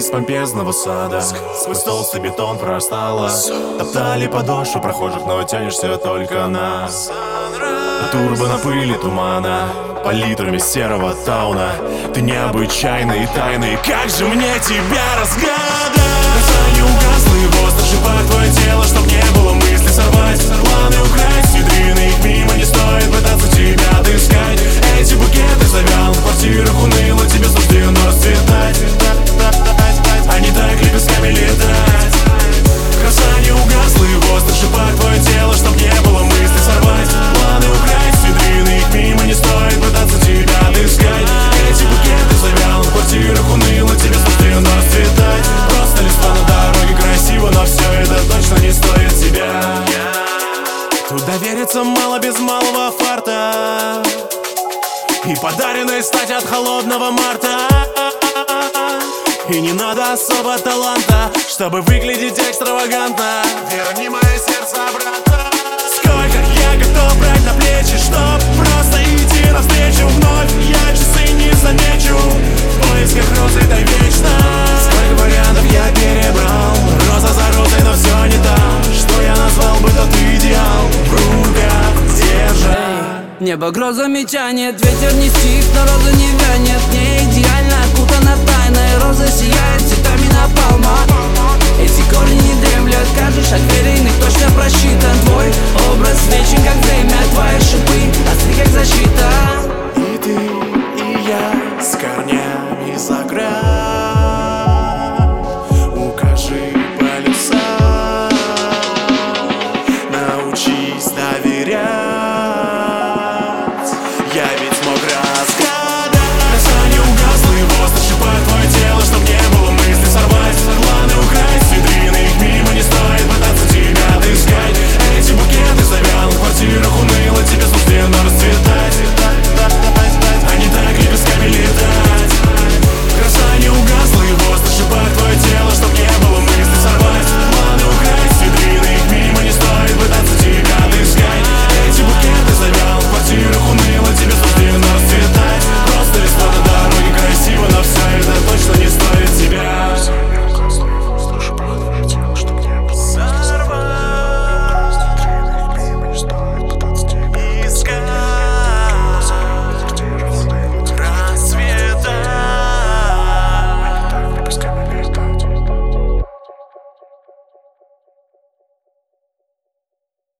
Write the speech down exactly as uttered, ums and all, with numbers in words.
из помпезного сада. Сквозь толстый бетон прорастала. Топтали подошвы прохожих, но тянешься только на турбо на пыли тумана, палитрами серого тауна. Ты необычайный и тайный, как же мне тебя разгадать? Глаза не угасло, и воздух шипает твое тело, чтоб не было мысли сорвать планы, украсть витрины, их мимо не стоит пытаться тебя отыскать. Эти букеты завял в квартирах уныло, тебе суждено расцветать. Они так лепестками летать. Краса не угасла, и воздух шипает твое тело, чтоб не было мысли сорвать планы, украсть витрины, их мимо не стоит пытаться тебя отыскать. Эти букеты завял в квартирах уныло, тебе суждено расцветать. Просто листва на дороге красиво, но все это точно не стоит тебя. Тут довериться мало без малого фарта и подаренной стать от холодного марта. И не надо особо таланта, чтобы выглядеть экстравагантно. Верни мое сердце обратно. Сколько я готов брать на плечи, чтоб просто идти навстречу вновь. Я часы не замечу в поисках розы дай вечно. Сколько вариантов я перебрал, роза за розой, но все не так. Что я назвал бы тот идеал, в руках держа. Небо грозами тянет, ветер не стих, но роза не вянет. Не идеально окутана тайной, роза сияет цветами напалма. Эти корни не дремлят, каждый шаг верен, их точно просчитан. Твой